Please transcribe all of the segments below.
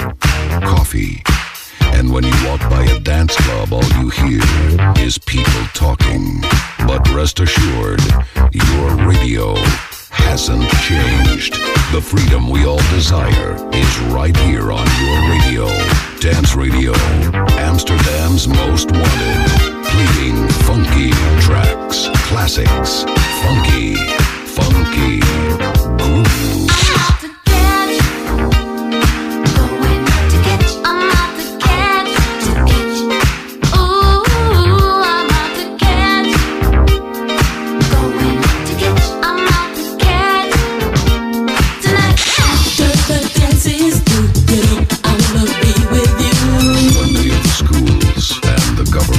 coffee. And when you walk by a dance club, all you hear is people talking. But rest assured, your radio hasn't changed. The freedom we all desire is right here on your radio. Dance Radio, Amsterdam's most wanted. Playing funky tracks, classics, funky grooves. Schools and the government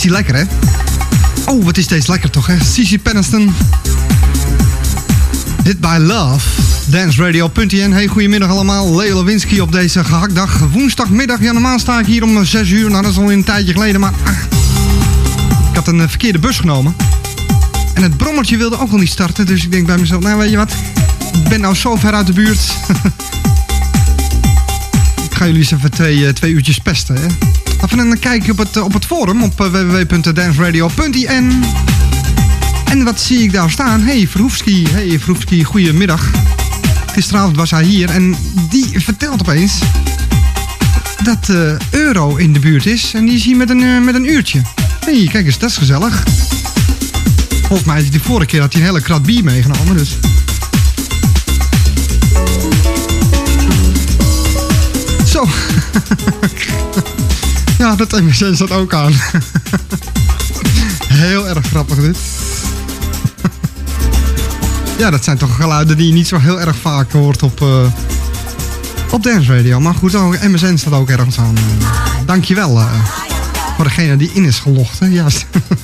hij lekker, hè? Oh, wat is deze lekker toch, hè? Cici Peniston. Hit by Love. Danceradio.nl. Hey, goedemiddag allemaal. Leo Lewinsky op deze gehaktdag. Woensdagmiddag. Ja, normaal sta ik hier om 6 uur. Nou, dat is al een tijdje geleden, maar... ik had een verkeerde bus genomen. En het brommertje wilde ook al niet starten. Dus ik denk bij mezelf, nou, weet je wat? Ik ben nou zo ver uit de buurt. Ik ga jullie eens even twee uurtjes pesten, hè? Even een kijkje op het forum op www.danceradio.nl. En wat zie ik daar staan? Hey Verhoefski, goedemiddag. Gisteravond was hij hier en die vertelt opeens dat Euro in de buurt is. En die is hier met een uurtje. Hey, kijk eens, dat is gezellig. Volgens mij is die vorige keer had hij een hele krat bier meegenomen, dus... Zo. Ja, dat MSN staat ook aan. Heel erg grappig dit. Ja, dat zijn toch geluiden die je niet zo heel erg vaak hoort op Dance Radio. Maar goed, MSN staat ook ergens aan. Dankjewel voor degene die in is gelogd. Hè? Juist.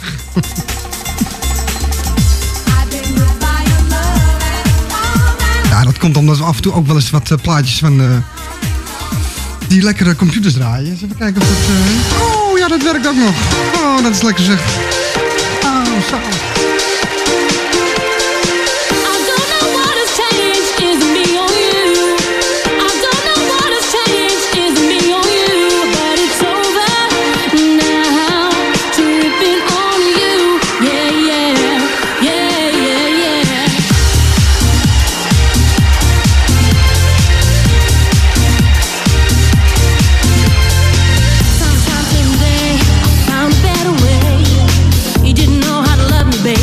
Ja, dat komt omdat we af en toe ook wel eens wat plaatjes van... die lekkere computers draaien. Eens even kijken of dat... Oh ja, dat werkt ook nog. Oh, dat is lekker zeg. Oh, zo. Baby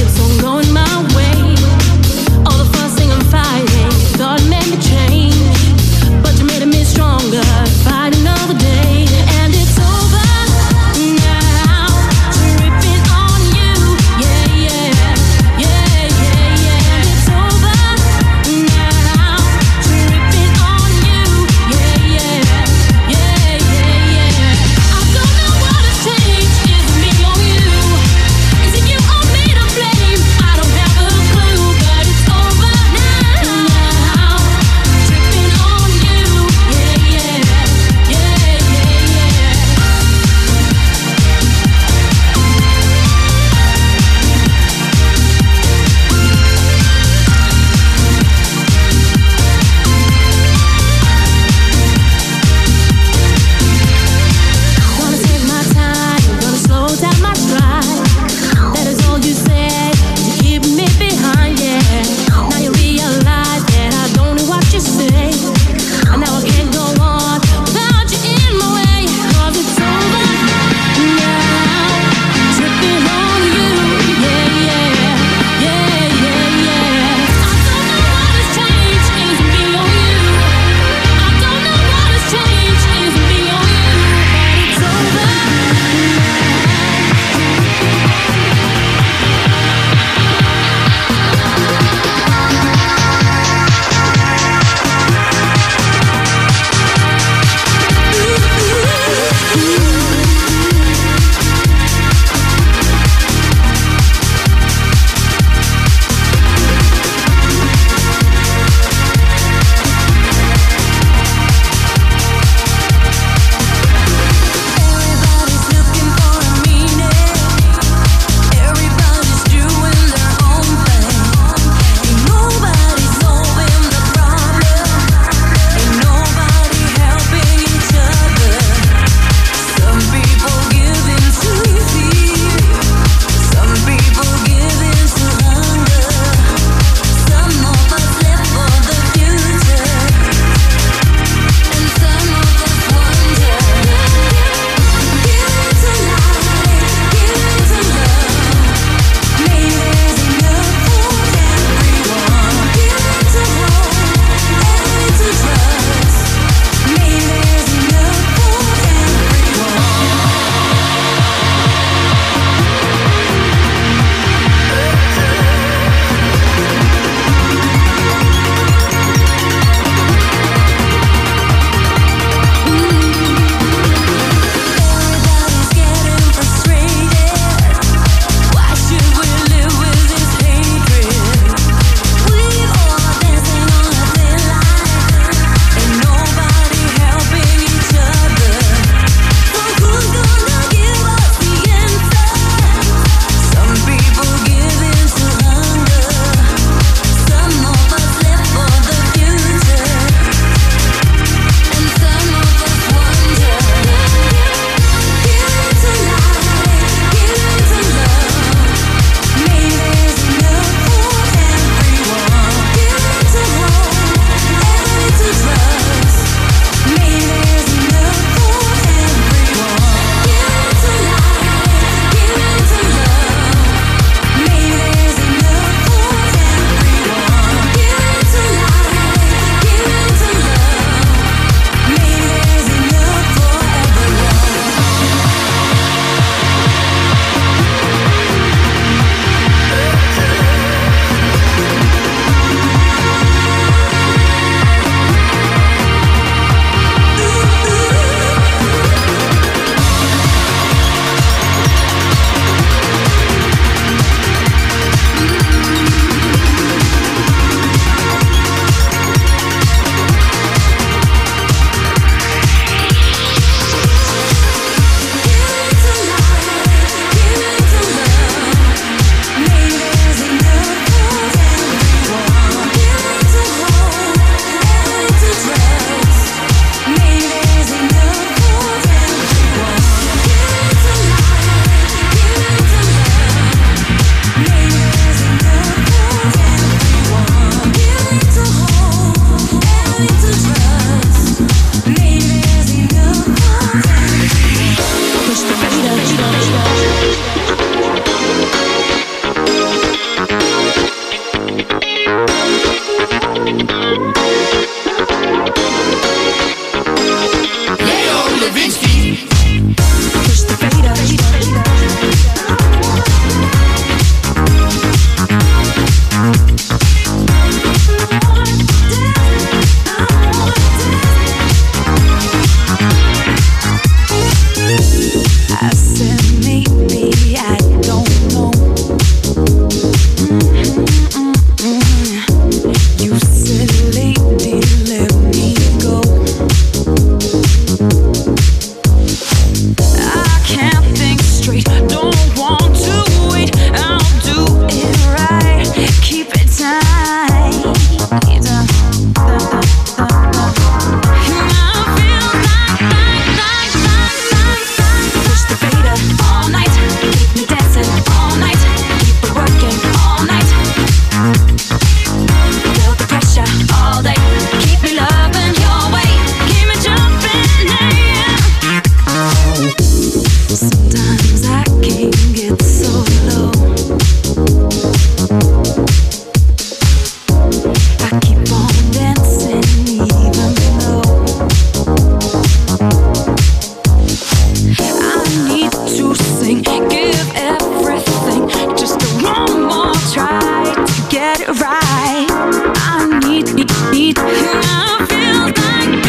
to get it right. I need, I feel like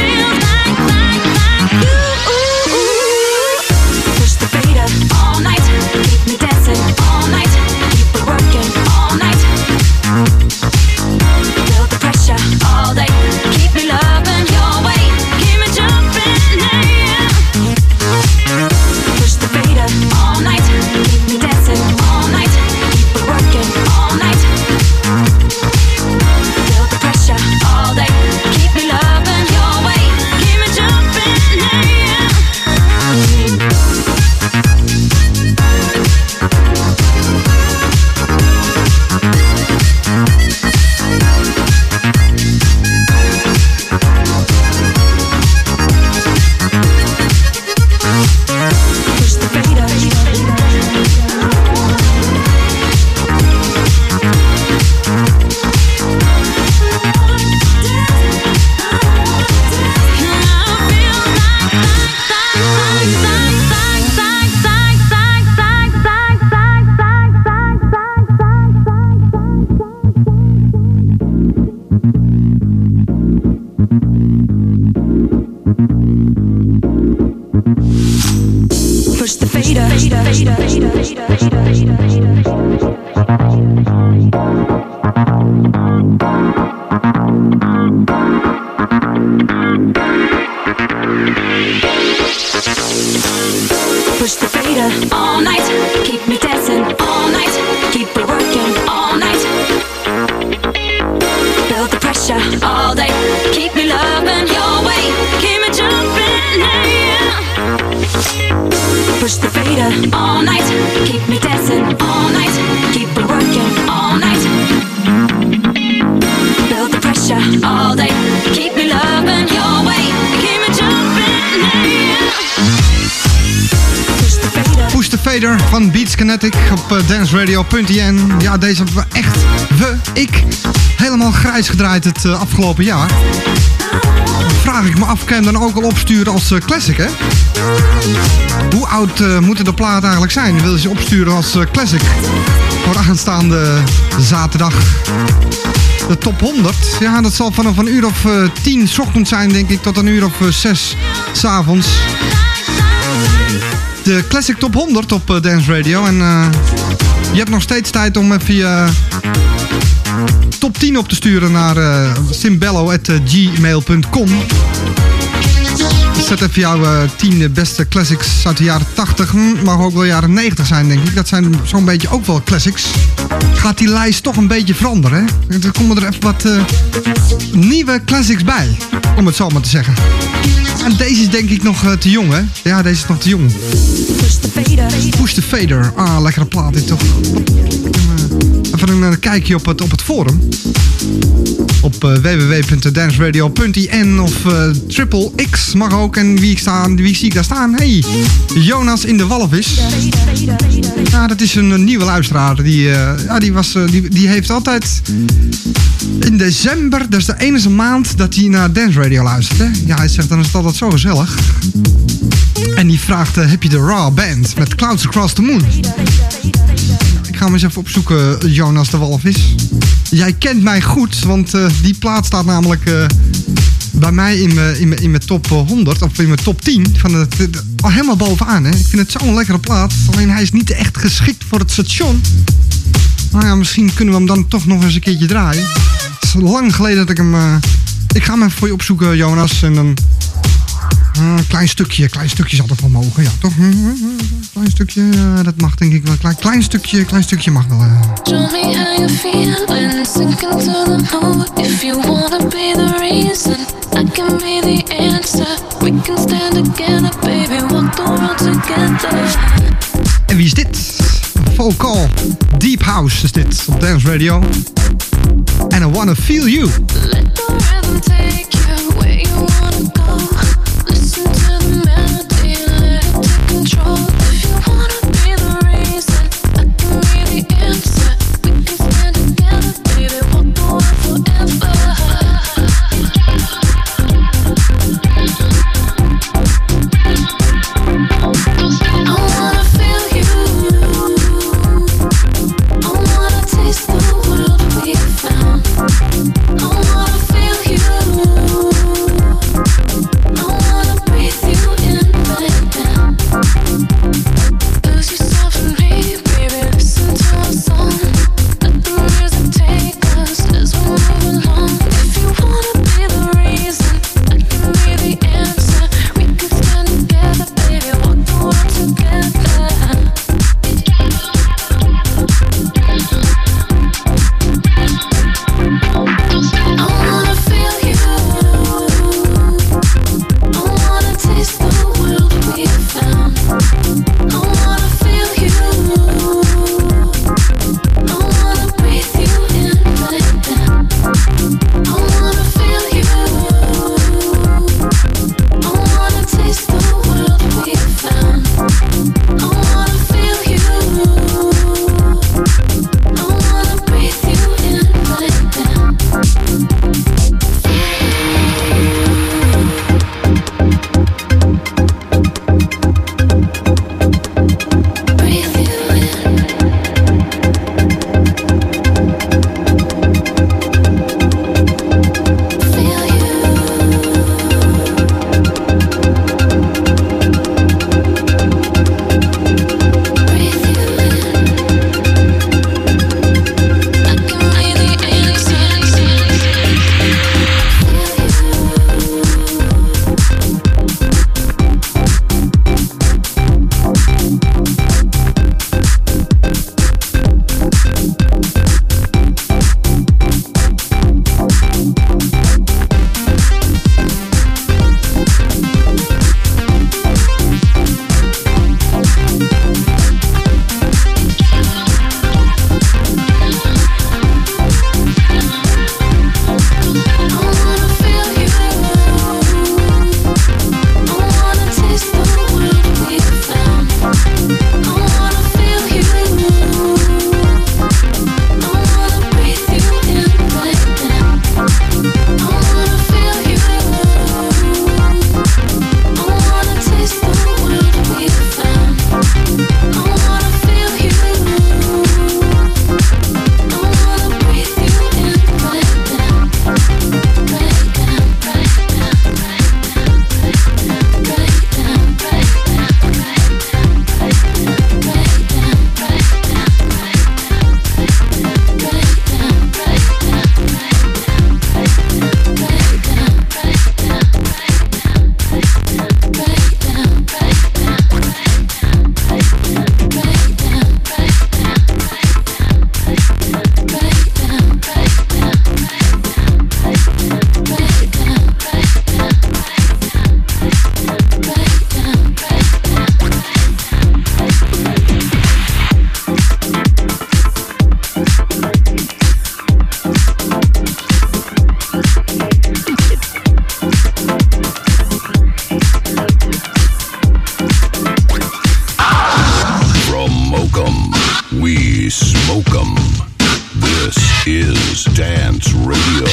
you. Push the fader all night, keep me dancing all night, keep it working all night. Feel the pressure all day, keep me loving your way, keep me jumping, yeah. Push the fader all night, keep me dancing all night, keep it working all night. Feel the pressure all day, keep me loving your way, keep me jumping, yeah. Push the fader. Push the fader. Push the fader all night, keep me dancing all night, keep it working all night. Feel the pressure all day, keep me loving your way, keep me jumping, yeah. Push the fader all night, keep me dancing all night, keep it working all night. Feel the pressure all day, keep me loving your way, keep me jumping, yeah. Push the Fader van Beats Kinetic op danceradio.nl. Ja, deze hebben we echt, ik, helemaal grijs gedraaid het afgelopen jaar. Dan vraag ik me af, kan je hem dan ook al opsturen als classic, hè? Hoe oud moeten de platen eigenlijk zijn? Wil je ze opsturen als classic? Voor aanstaande zaterdag. De top 100. Ja, dat zal vanaf een uur of 10 's ochtends zijn, denk ik, tot een uur of 6 's avonds. De Classic Top 100 op Dance Radio. En je hebt nog steeds tijd om even je top 10 op te sturen naar simbello@gmail.com. Zet even jouw 10 beste classics uit de jaren 80. Mag ook wel jaren 90 zijn, denk ik. Dat zijn zo'n beetje ook wel classics. Gaat die lijst toch een beetje veranderen, hè? Er komen er even wat nieuwe classics bij, om het zo maar te zeggen. En deze is denk ik nog te jong, hè? Ja, deze is nog te jong. Push the Fader. Ah, lekkere plaat dit toch. Even een kijkje op het forum. Op www.danceradio.nl of Triple X mag ook. En wie zie ik daar staan? Hey, Jonas in de Walvis. Ja, dat is een nieuwe luisteraar. Die heeft altijd in december, dat is de enige maand dat hij naar Dance Radio luistert. Hè? Ja, hij zegt dan is het altijd zo gezellig. En die vraagt, heb je de Raw Band met Clouds Across the Moon? Ik ga hem eens even opzoeken, Jonas de Walvis. Jij kent mij goed, want die plaat staat namelijk bij mij in mijn top 100, of in mijn top 10. Al helemaal bovenaan, hè. Ik vind het zo'n lekkere plaat. Alleen hij is niet echt geschikt voor het station. Nou ja, misschien kunnen we hem dan toch nog eens een keertje draaien. Het is lang geleden dat ik hem... Ik ga hem even voor je opzoeken, Jonas. En dan... klein stukje zal toch wel mogen, ja, toch? Klein stukje, dat mag denk ik wel. Klein stukje mag wel. Show me how you feeling, sink into the mood. If you wanna be the reason, I can be the answer. We can stand together, baby, walk the world together. En wie is dit? Vocal Deep House is dit op Dance Radio. And I Wanna Feel You. Let the rhythm take you where you wanna go. Listen to the melody, let it take control. If you wanna be the reason, I can be the answer. We can stand together, baby, walk the world forever. I wanna feel you. I wanna taste the world. From Mokum, we smoke 'em. This is Dance Radio.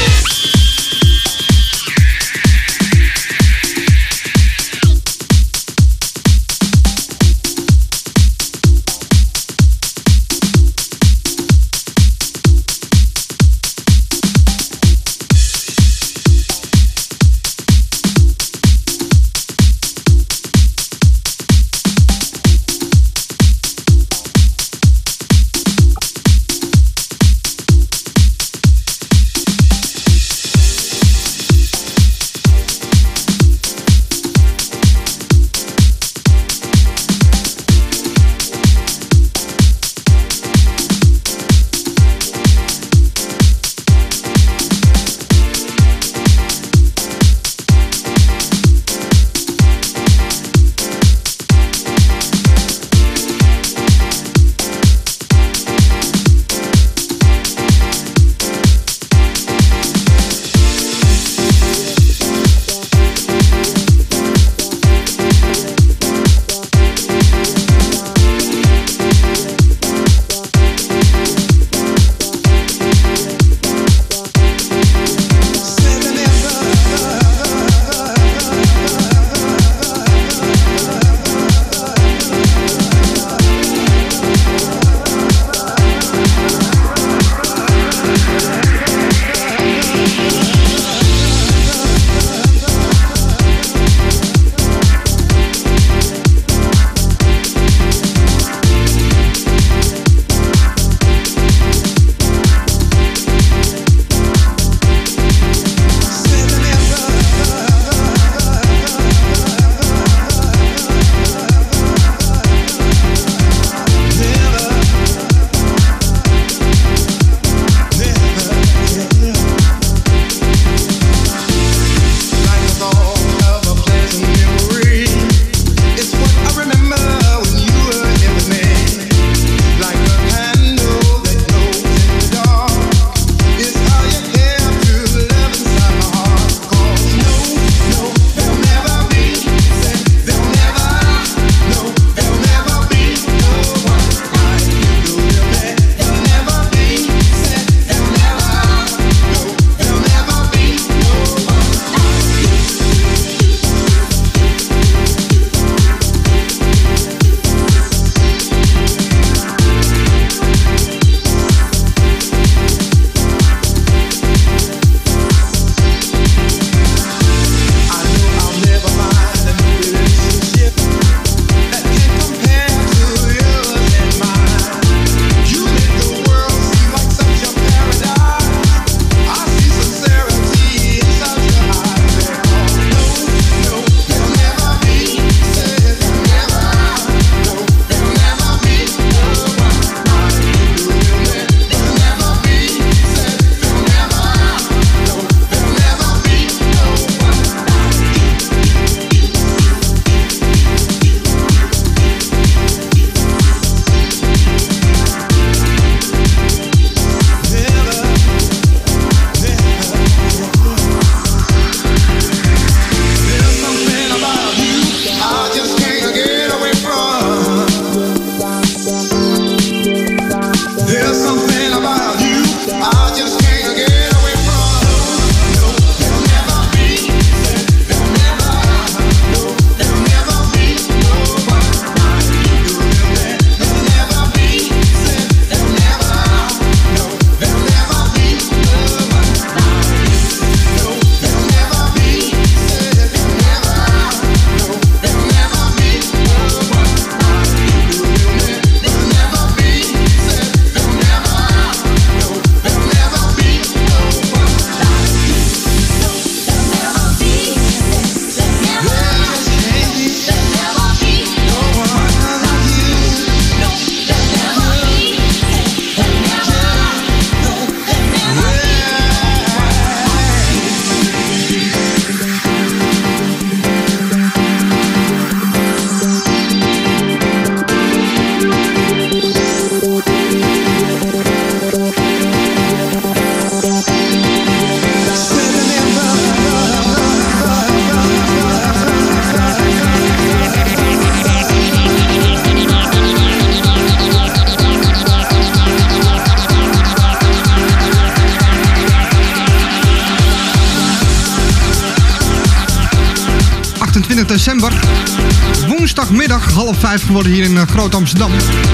22 december. Woensdagmiddag, 4:30 geworden hier in Groot Amsterdam.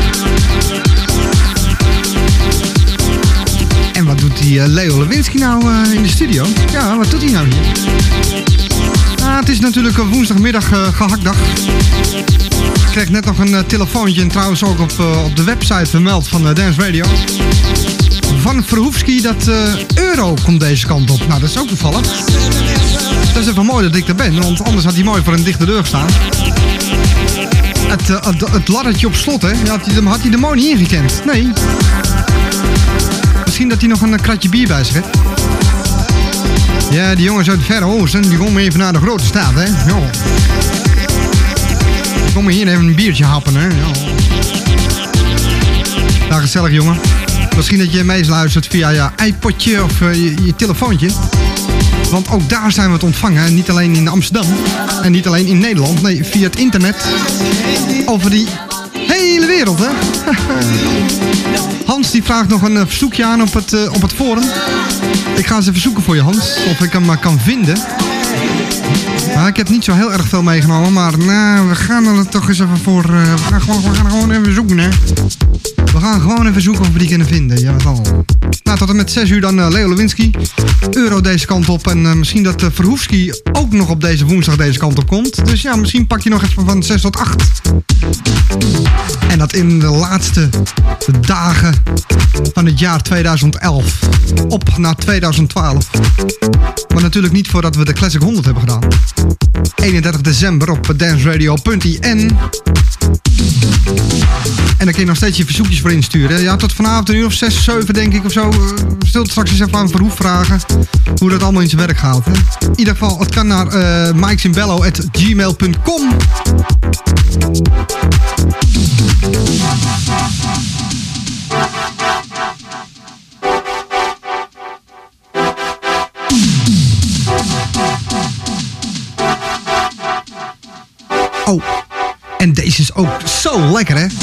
En wat doet die Leo Lewinsky nou in de studio? Ja, wat doet hij nou hier? Het is natuurlijk woensdagmiddag gehaktdag. Ik kreeg net nog een telefoontje en trouwens ook op de website vermeld van Dance Radio. Van Verhoefski dat Euro komt deze kant op. Nou, dat is ook toevallig. Dat is even mooi dat ik er ben, want anders had hij mooi voor een dichte deur gestaan. Het laddertje op slot, hè? Had hij de mooi niet ingekend. Nee. Misschien dat hij nog een kratje bier bij zich heeft. Ja, die jongens uit het Verre Oosten, die komen even naar de grote stad, hè? Ja. Die komen hier even een biertje happen, hè? Ja. Nou, gezellig, jongen. Misschien dat je meeluistert via je iPodje of je telefoontje. Want ook daar zijn we te ontvangen. Niet alleen in Amsterdam. En niet alleen in Nederland. Nee, via het internet. Over die hele wereld, hè? Hans die vraagt nog een verzoekje aan op het forum. Ik ga eens even zoeken voor je, Hans. Of ik hem kan vinden. Nou, ik heb niet zo heel erg veel meegenomen. Maar nou, we gaan er toch eens even voor... we gaan gewoon even zoeken, hè. We gaan gewoon even zoeken of we die kunnen vinden. Ja, dat al. Nou, tot en met 6 uur dan Leo Lewinsky. Euro deze kant op. En misschien dat Verhoefski ook nog op deze woensdag deze kant op komt. Dus ja, misschien pak je nog even van 6 tot 8. En dat in de laatste dagen van het jaar 2011. Op naar 2012. Maar natuurlijk niet voordat we de Classic 100 hebben gedaan. 31 december op danceradio.in. En daar kun je nog steeds je verzoekjes voor insturen. Ja, tot vanavond een uur of 6, 7 denk ik of zo. Stil straks eens even aan Verhoef vragen hoe dat allemaal in zijn werk gaat. Hè. In ieder geval, het kan naar mikezimbello@gmail.com. Oh, en deze is ook zo lekker, hè?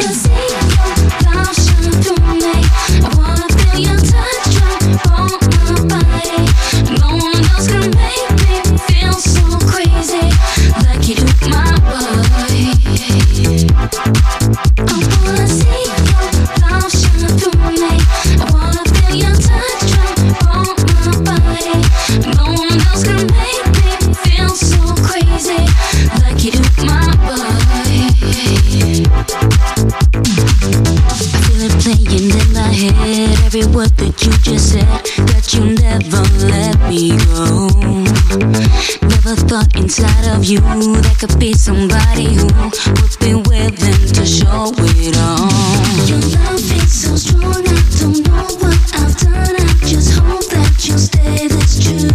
Every word that you just said, that you never let me go. Never thought inside of you there could be somebody who would be willing to show it all. Your love is so strong, I don't know what I've done. I just hope that you'll stay, that's true.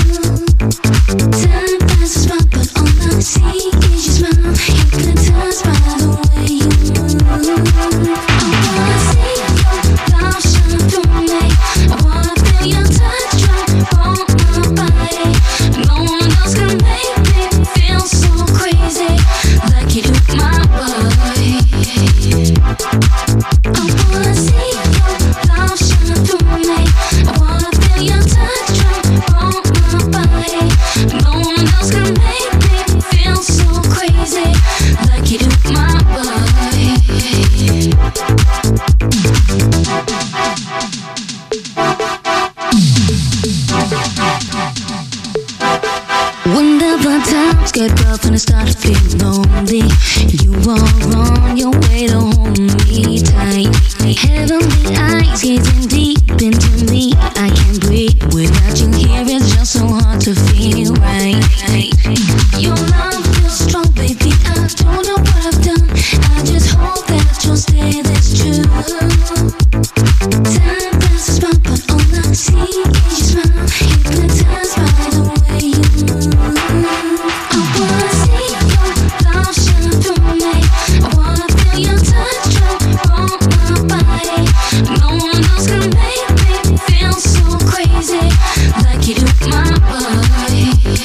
Time passes by, but all I see is your smile, hypnotized by the way you move. I wanna see your love shine through me. I wanna feel your touch drop on my body. No one else can make me feel so crazy like you do my body. I wanna see your love shine through me. I wanna feel your touch drop on my body. No one else can make me feel so crazy like you do my body. Whenever times get rough and I start to feel lonely, you are on your way to hold me tight. Heavenly eyes gazing deep into me. I can't breathe without you here. It's just so hard to feel right. Your love feels strong, baby. I don't know what I've done. I just hope that you'll stay. That's true. Time passes by, but all I see is your smile, hypnotized by the way you move. I wanna see your love shine through me. I wanna feel your touch drop on my body. No one else can make me feel so crazy like you do my body.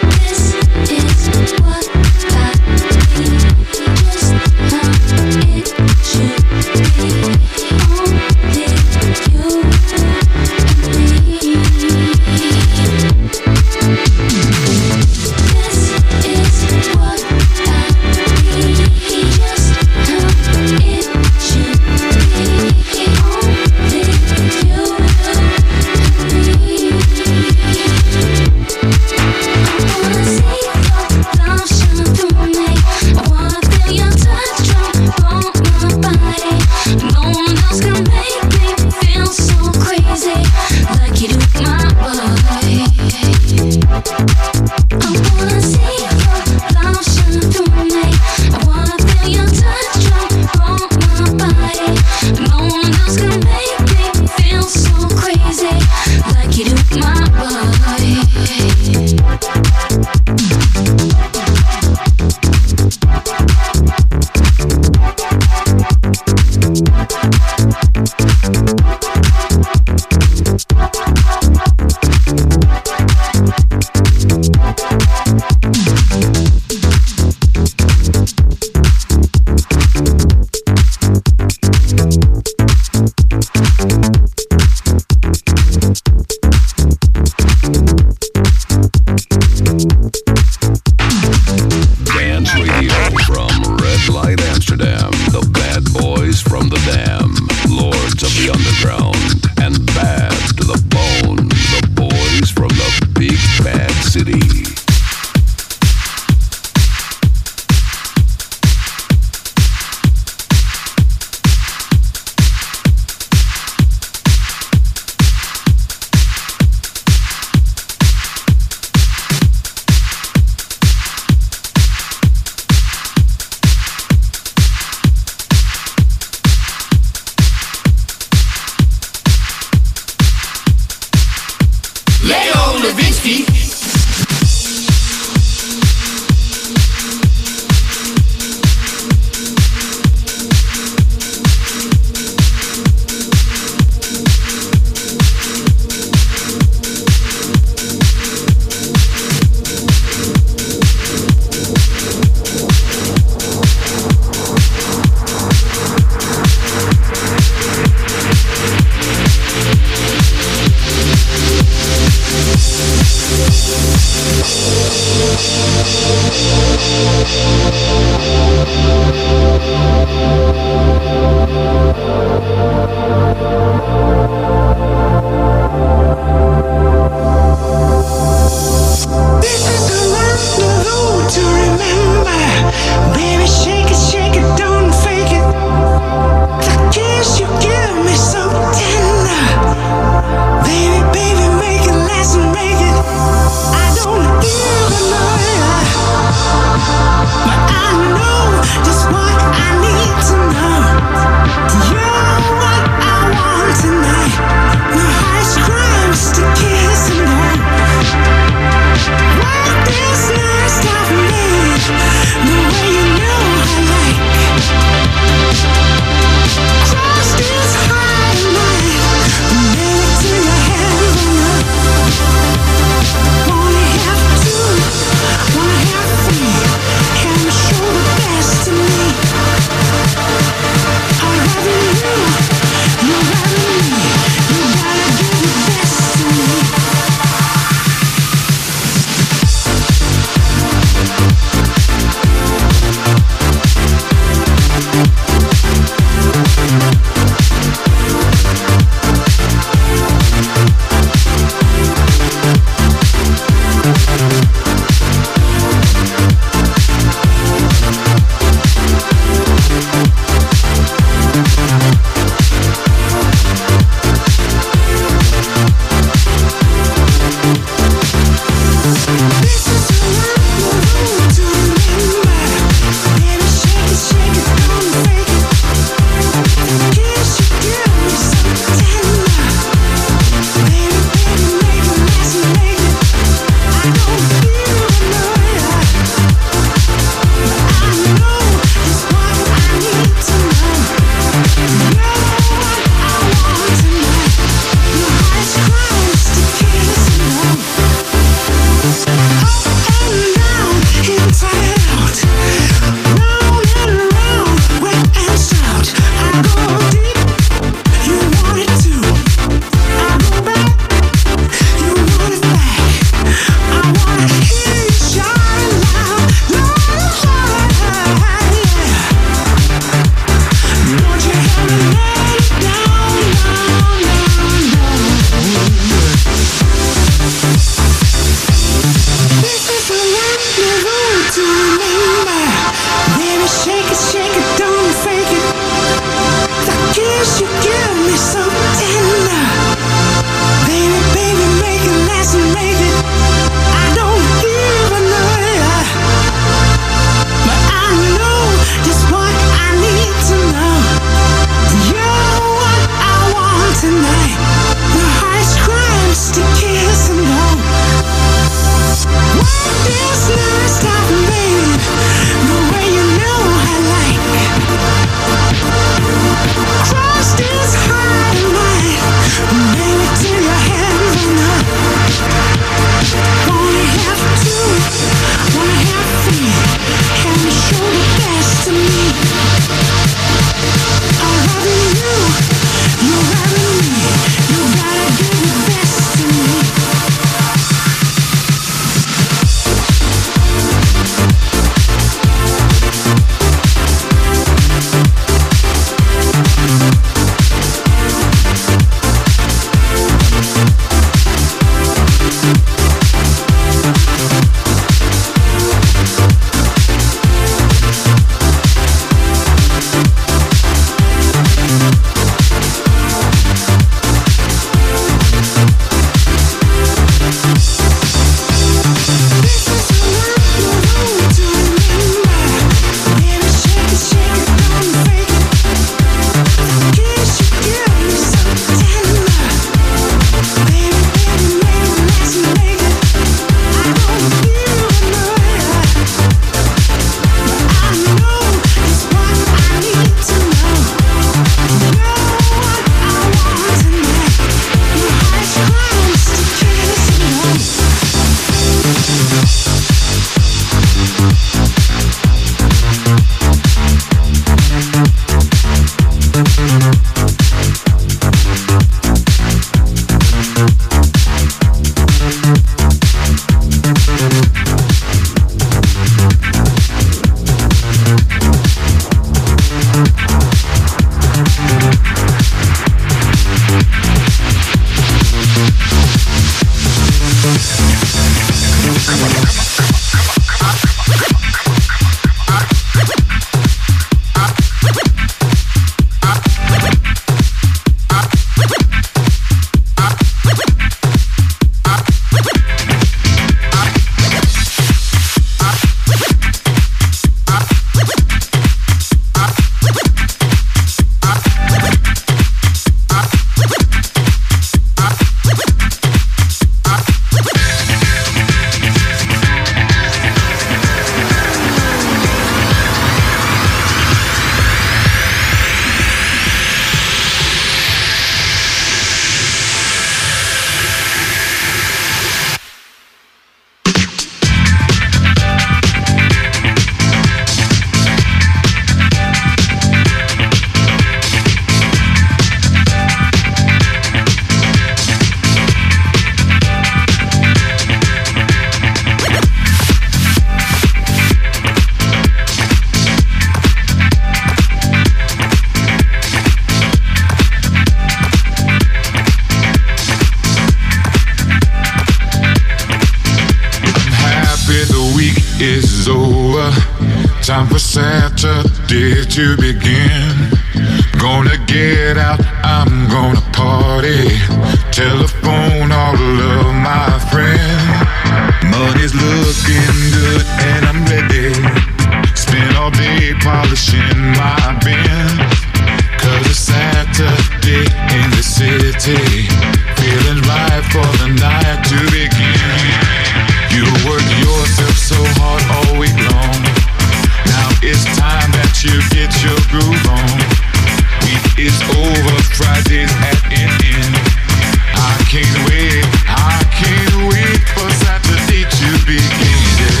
Saturday to begin. Gonna get out, I'm gonna party. Telephone all of my friends. Money's looking good and I'm ready. Spend all day polishing my bin. Cause it's Saturday in the city. Feeling right for the night to begin. You work yourself so hard all week long. Now it's time that you get your groove on. Week is over, Friday's at an end. I can't wait for Saturday to begin.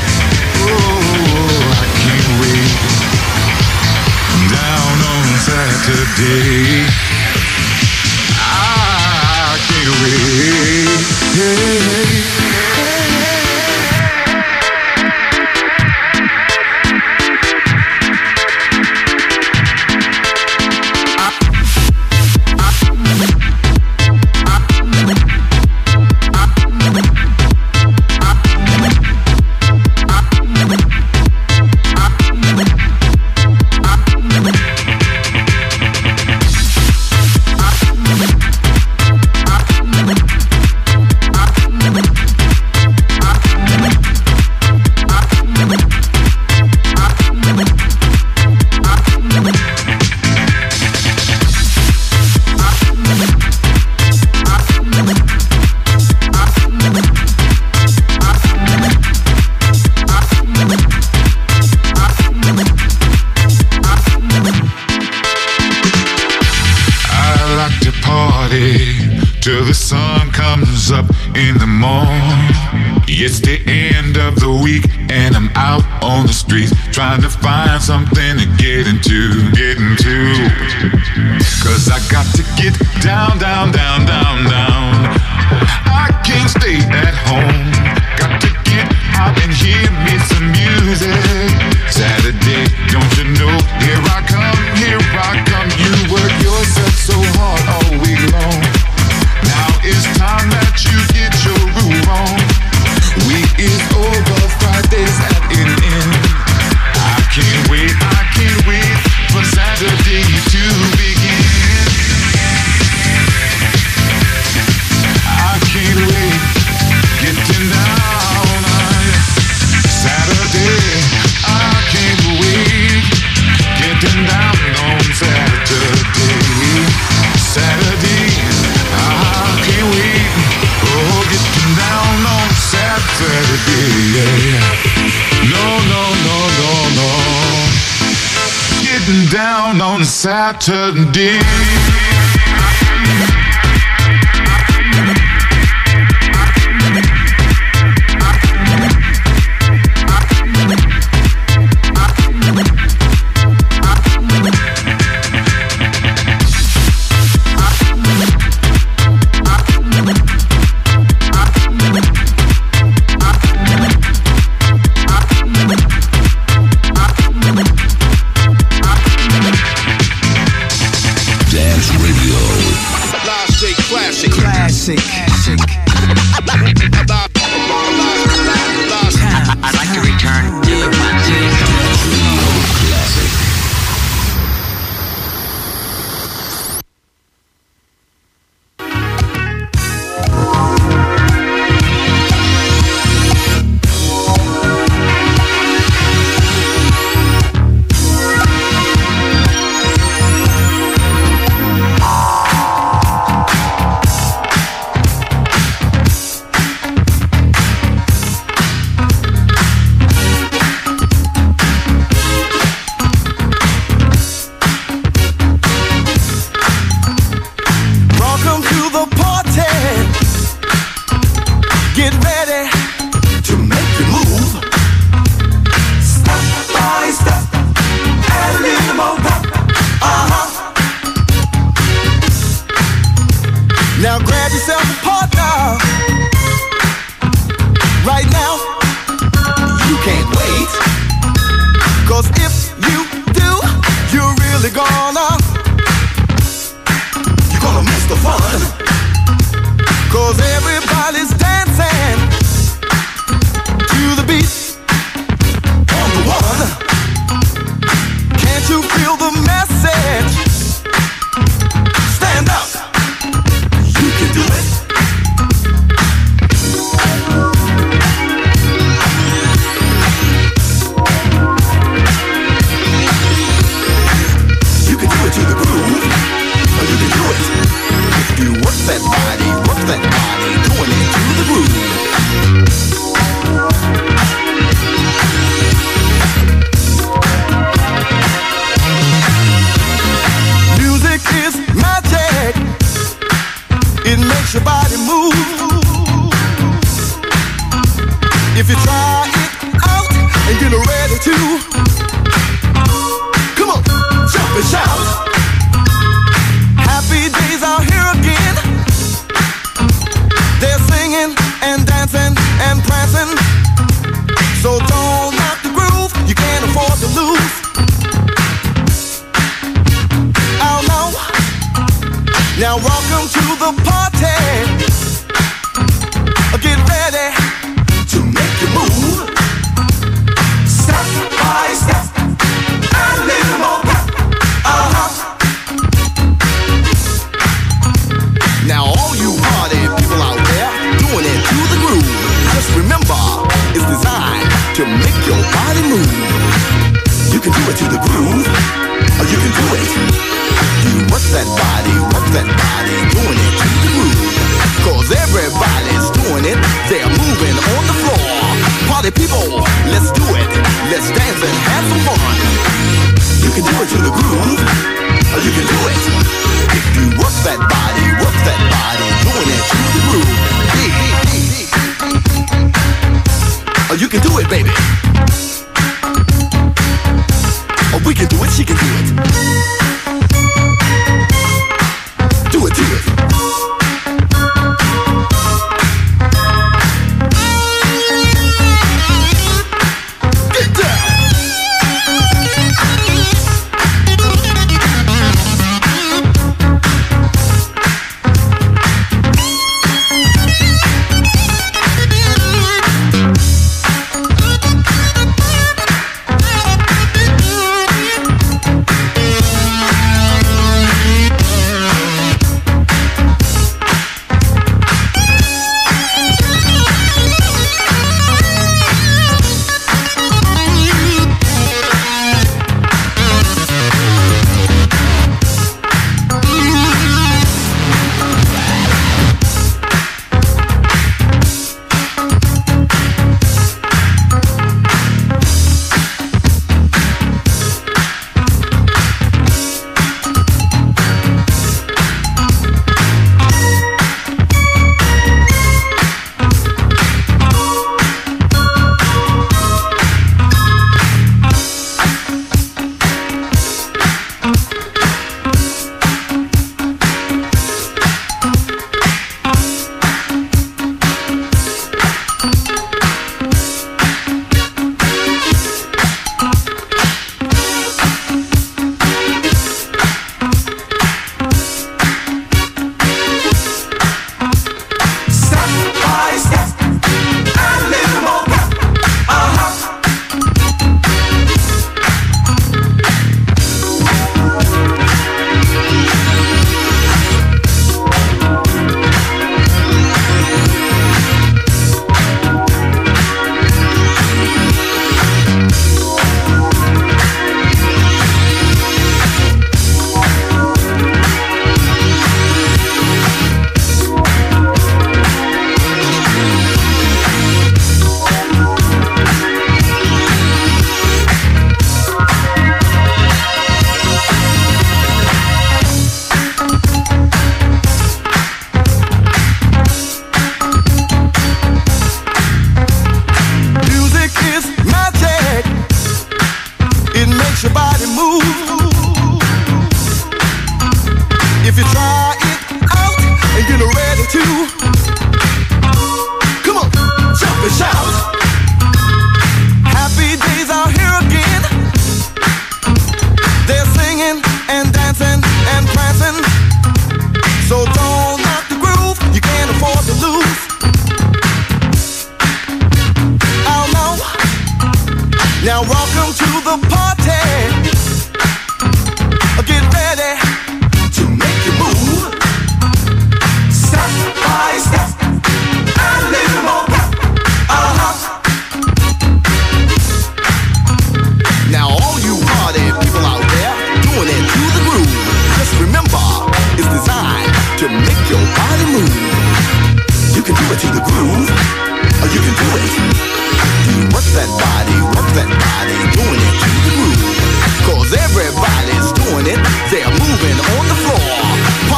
Oh, I can't wait. Down on Saturday, I can't wait. Hey. Till the sun comes up in the morning. It's the end of the week and I'm out on the streets trying to find something to get into. Cause I got to get down. I can't stay at home. Got to get out and hear me some music. Saturday, don't you know? Here I come. You work yourself so hard all week long. Now it's time that you get your groove on. Week is over, Friday's at an end. I can't wait for Saturday to begin. I can't wait, getting down on Saturday. I can't wait, getting down on Saturday. I can't wait, getting down on Saturday. No. Getting down on Saturday. you feel the message? Stand up. You can do it. You can do it to the groove. You can do it. If you work that body, doing it to the groove. Music is magic. It makes your body move. If you try it out and get ready to, come on, jump and shout. Happy days are here again. They're singing and dancing and prancing. So don't knock the groove, you can't afford to lose. Oh no. Now welcome to the party. Get ready to make you move. Step by step, and a little more pep. Now all you party people out there, doing it to the groove. Just remember, it's designed to make your body move. You can do it to the groove, or you can do it. You work that body, doing it to the groove. Cause everybody's doing it, they're moving on the floor. Party people, let's do it. Let's dance and have some fun. You can do it to the groove, or you can do it. If you work that body, doing it to the groove. Oh, you can do it, baby. Oh, we can do it, she can do it. Do it, do it. Get down.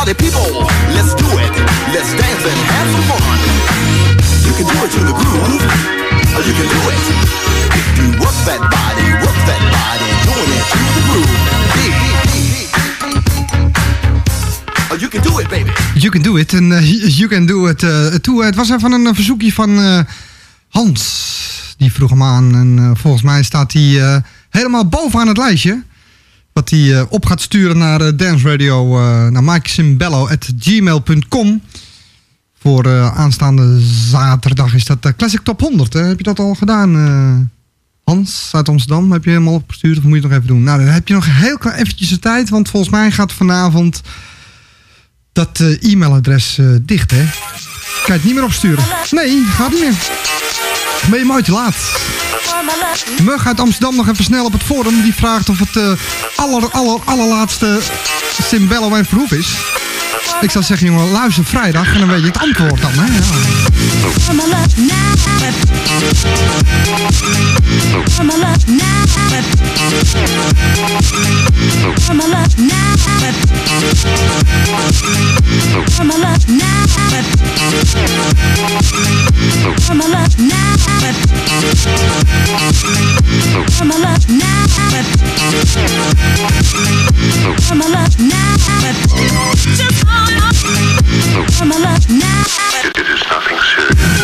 party people, let's do it. Let's dance and have some fun. You can do it to the groove, or you can do it. If you work that body, doing it to the groove. Oh, you can do it, baby. You can do it. En you can do it too. Het was even een verzoekje van Hans. Die vroeg hem aan. En volgens mij staat hij helemaal bovenaan het lijstje. Wat hij op gaat sturen naar Dance Radio. Naar mikesimbello@gmail.com. Voor aanstaande zaterdag is dat Classic Top 100. Heb je dat al gedaan, Hans uit Amsterdam? Heb je helemaal opgestuurd of moet je het nog even doen? Nou, dan heb je nog heel klein eventjes de tijd. Want volgens mij gaat vanavond dat e-mailadres dicht, hè? Kan je het niet meer opsturen? Nee, gaat niet meer. Ben je mooi te laat. Mug uit Amsterdam nog even snel op het forum. Die vraagt of het allerlaatste Simbello en Verhoef is. Ik zou zeggen, jongen, luister vrijdag en dan weet je het antwoord dan, hè? Ja. It is nothing serious.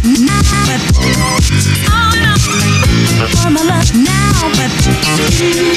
Now, but